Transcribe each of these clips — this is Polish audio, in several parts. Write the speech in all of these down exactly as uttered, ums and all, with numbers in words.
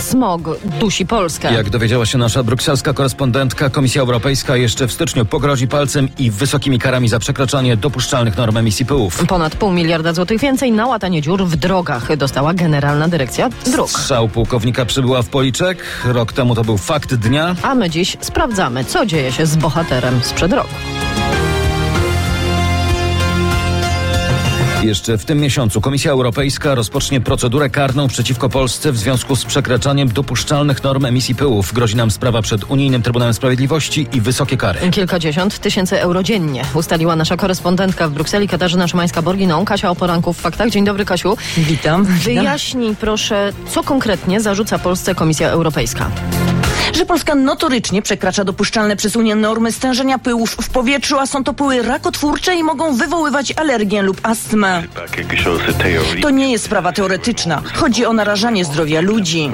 Smog dusi Polskę. Jak dowiedziała się nasza brukselska korespondentka, Komisja Europejska jeszcze w styczniu pogrozi palcem i wysokimi karami za przekraczanie dopuszczalnych norm emisji pyłów. Ponad pół miliarda złotych więcej na łatanie dziur w drogach dostała Generalna Dyrekcja Dróg. Strzał pułkownika przybyła w policzek. Rok temu to był fakt dnia. A my dziś sprawdzamy, co dzieje się z bohaterem sprzed roku. Jeszcze w tym miesiącu Komisja Europejska rozpocznie procedurę karną przeciwko Polsce w związku z przekraczaniem dopuszczalnych norm emisji pyłów. Grozi nam sprawa przed Unijnym Trybunałem Sprawiedliwości i wysokie kary. Kilkadziesiąt tysięcy euro dziennie ustaliła nasza korespondentka w Brukseli Katarzyna Szymańska-Borginą. Kasia o poranku w faktach. Dzień dobry, Kasiu. Witam. Wyjaśnij proszę, co konkretnie zarzuca Polsce Komisja Europejska. Że Polska notorycznie przekracza dopuszczalne przez Unię normy stężenia pyłów w powietrzu, a są to pyły rakotwórcze i mogą wywoływać alergię lub astmę. To nie jest sprawa teoretyczna. Chodzi o narażanie zdrowia ludzi.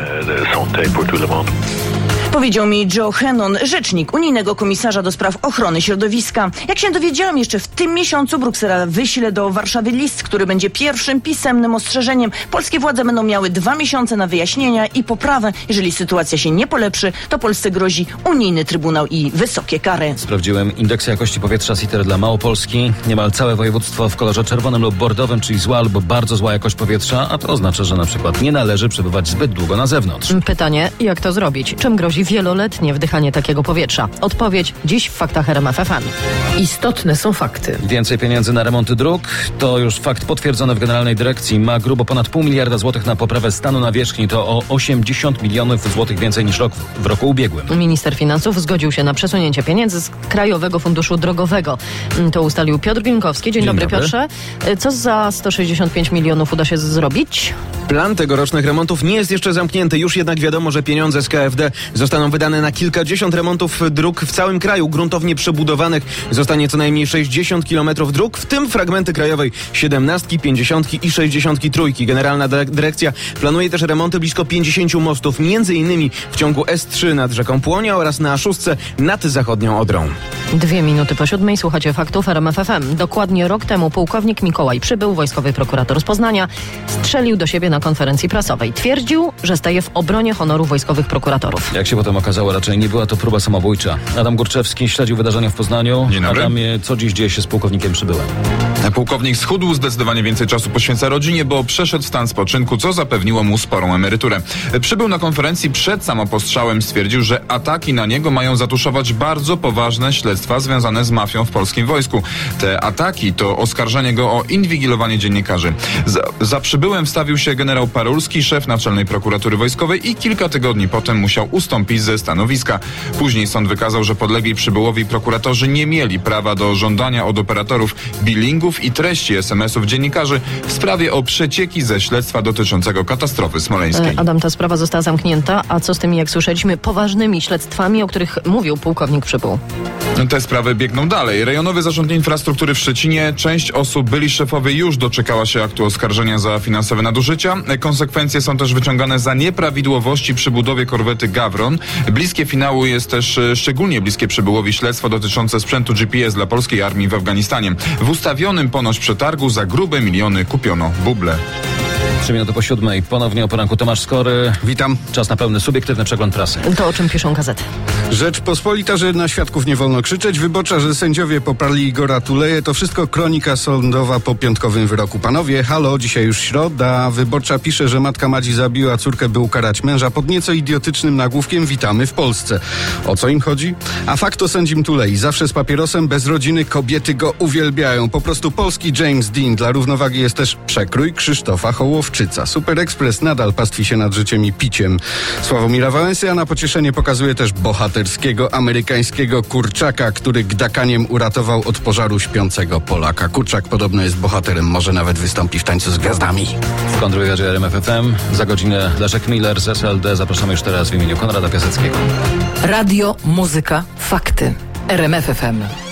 Powiedział mi Joe Hannon, rzecznik unijnego komisarza do spraw ochrony środowiska. Jak się dowiedziałam, jeszcze w tym miesiącu Bruksela wyśle do Warszawy list, który będzie pierwszym pisemnym ostrzeżeniem. Polskie władze będą miały dwa miesiące na wyjaśnienia i poprawę. Jeżeli sytuacja się nie polepszy, to Polsce grozi unijny trybunał i wysokie kary. Sprawdziłem indeksy jakości powietrza SITER dla Małopolski. Niemal całe województwo w kolorze czerwonym lub bordowym, czyli zła albo bardzo zła jakość powietrza, a to oznacza, że na przykład nie należy przebywać zbyt długo na zewnątrz. Pytanie, jak to zrobić? Czym grozi wieloletnie wdychanie takiego powietrza? Odpowiedź dziś w faktach R M F F M. Istotne są fakty. Więcej pieniędzy na remonty dróg to już fakt potwierdzony w Generalnej Dyrekcji. Ma grubo ponad pół miliarda złotych na poprawę stanu nawierzchni. To o osiemdziesiąt milionów złotych więcej niż rok w roku ubiegłym. Minister finansów zgodził się na przesunięcie pieniędzy z Krajowego Funduszu Drogowego. To ustalił Piotr Glinkowski. Dzień, Dzień dobry, dobry, Piotrze. Co za sto sześćdziesiąt pięć milionów uda się zrobić? Plan tegorocznych remontów nie jest jeszcze zamknięty. Już jednak wiadomo, że pieniądze z K F D zostaną wydane na kilkadziesiąt remontów dróg w całym kraju. Gruntownie przebudowanych zostanie co najmniej sześćdziesiąt kilometrów dróg, w tym fragmenty krajowej siedemnastki, pięćdziesiątki i sześćdziesiątki trójki. Generalna Dyrekcja planuje też remonty blisko pięćdziesięciu mostów, między innymi w ciągu S trzy nad rzeką Płonia oraz na szóstce nad zachodnią Odrą. Dwie minuty po siódmej słuchacie faktów R M F F M. Dokładnie rok temu pułkownik Mikołaj Przybył, wojskowy prokurator z Poznania, strzelił do siebie na konferencji prasowej. Twierdził, że staje w obronie honoru wojskowych prokuratorów. Jak się potem okazało, raczej nie była to próba samobójcza. Adam Górczewski śledził wydarzenia w Poznaniu. Dzień dobry. Adamie, co dziś dzieje się z pułkownikiem Przybyłem? Pułkownik schudł, zdecydowanie więcej czasu poświęca rodzinie, bo przeszedł w stan spoczynku, co zapewniło mu sporą emeryturę. Przybył na konferencji przed samopostrzałem, stwierdził, że ataki na niego mają zatuszować bardzo poważne śledztwa związane z mafią w polskim wojsku. Te ataki to oskarżenie go o inwigilowanie dziennikarzy. Za, za Przybyłem wstawił się generał Parulski, szef Naczelnej Prokuratury Wojskowej, i kilka tygodni potem musiał ustąpić ze stanowiska. Później sąd wykazał, że podlegli Przybyłowi prokuratorzy nie mieli prawa do żądania od operatorów billingów i treści es em esów dziennikarzy w sprawie o przecieki ze śledztwa dotyczącego katastrofy smoleńskiej. Adam, ta sprawa została zamknięta, a co z tymi, jak słyszeliśmy, poważnymi śledztwami, o których mówił pułkownik Przybył? Te sprawy biegną dalej. Rejonowy Zarząd Infrastruktury w Szczecinie, część osób, byli szefowie, już doczekała się aktu oskarżenia za finansowe nadużycia. Konsekwencje są też wyciągane za nieprawidłowości przy budowie korwety Gawron. Bliskie finału jest też szczególnie bliskie Przybyłowi śledztwo dotyczące sprzętu G P S dla polskiej armii w Afganistanie. W ustawionym ponoć przetargu za grube miliony kupiono buble. Trzy minuty po siódmej. Ponownie o poranku Tomasz Skory. Witam. Czas na pełny, subiektywny przegląd prasy. To o czym piszą gazety? Rzeczpospolita, że na świadków nie wolno krzyczeć. Wyborcza, że sędziowie poparli Igora Tuleje. To wszystko kronika sądowa po piątkowym wyroku. Panowie, halo, dzisiaj już środa. Wyborcza pisze, że matka Madzi zabiła córkę, by ukarać męża. Pod nieco idiotycznym nagłówkiem witamy w Polsce. O co im chodzi? A fakt o sędzim Tulei. Zawsze z papierosem, bez rodziny, kobiety go uwielbiają. Po prostu polski James Dean. Dla równowagi jest też przekrój Krzysztofa Hołowczyca. Super Express nadal pastwi się nad życiem i piciem Sławomira Wałęsy, a na pocieszenie pokazuje też bohaterskiego amerykańskiego kurczaka, który gdakaniem uratował od pożaru śpiącego Polaka. Kurczak podobno jest bohaterem, może nawet wystąpi w Tańcu z Gwiazdami. W kontrwywiadzie R M F F M za godzinę Leszek Miller z S L D. Zapraszamy już teraz w imieniu Konrada Piaseckiego. Radio, muzyka, fakty. R M F F M.